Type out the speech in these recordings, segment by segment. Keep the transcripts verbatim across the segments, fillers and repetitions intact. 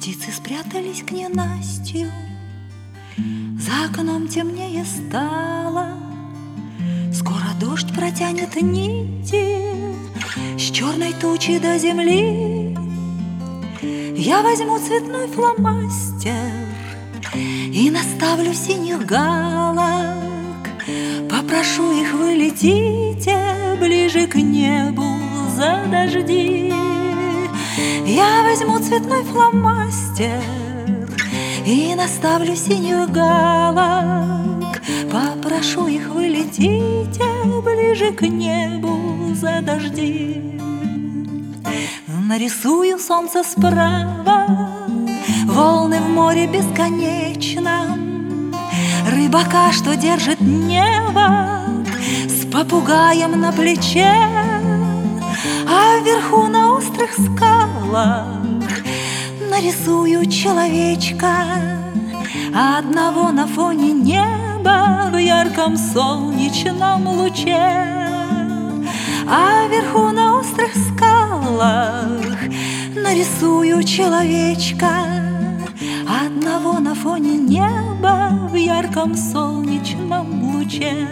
Птицы спрятались к ненастью, за окном темнее стало. Скоро дождь протянет нити с черной тучи до земли. Я возьму цветной фломастер и наставлю синих галок. Попрошу их: вы летите ближе к небу за дожди. Я возьму цветной фломастер и наставлю синих галок. Попрошу их: вы летите ближе к небу за дожди. Нарисую солнце справа, волны в море бесконечном, рыбака, что держит небо с попугаем на плече. А вверху на острых скалах нарисую человечка, одного на фоне неба в ярком солнечном луче. А вверху на острых скалах нарисую человечка, одного на фоне неба в ярком солнечном луче.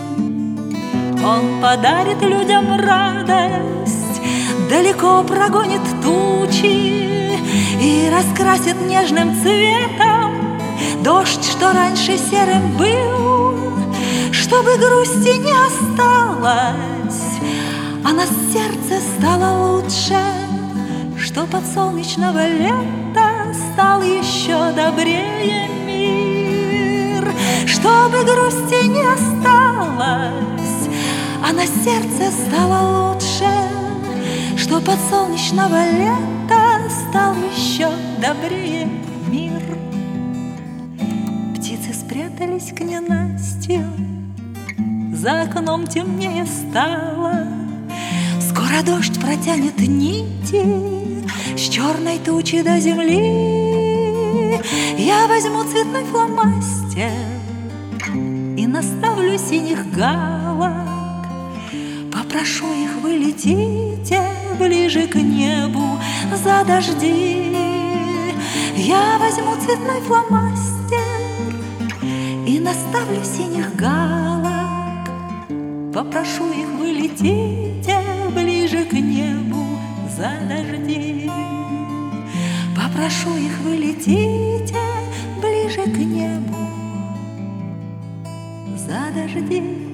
Он подарит людям радость, далеко прогонит тучи и раскрасит нежным цветом дождь, что раньше серым был, чтобы грусти не осталось, а на сердце стало лучше, что под солнечного лета стал еще добрее мир. Чтобы грусти не осталось, а на сердце стало лучше, что под солнечного лета стал еще добрее мир. Птицы спрятались к ненастью, за окном темнее стало. Скоро дождь протянет нити с черной тучи до земли. Я возьму цветной фломастер и наставлю синих галок. Попрошу их: вы летите ближе к небу за дожди. Я возьму цветной фломастер и наставлю синих галок. Попрошу их: вы летите ближе к небу за дожди. Попрошу их: вы летите ближе к небу за дожди.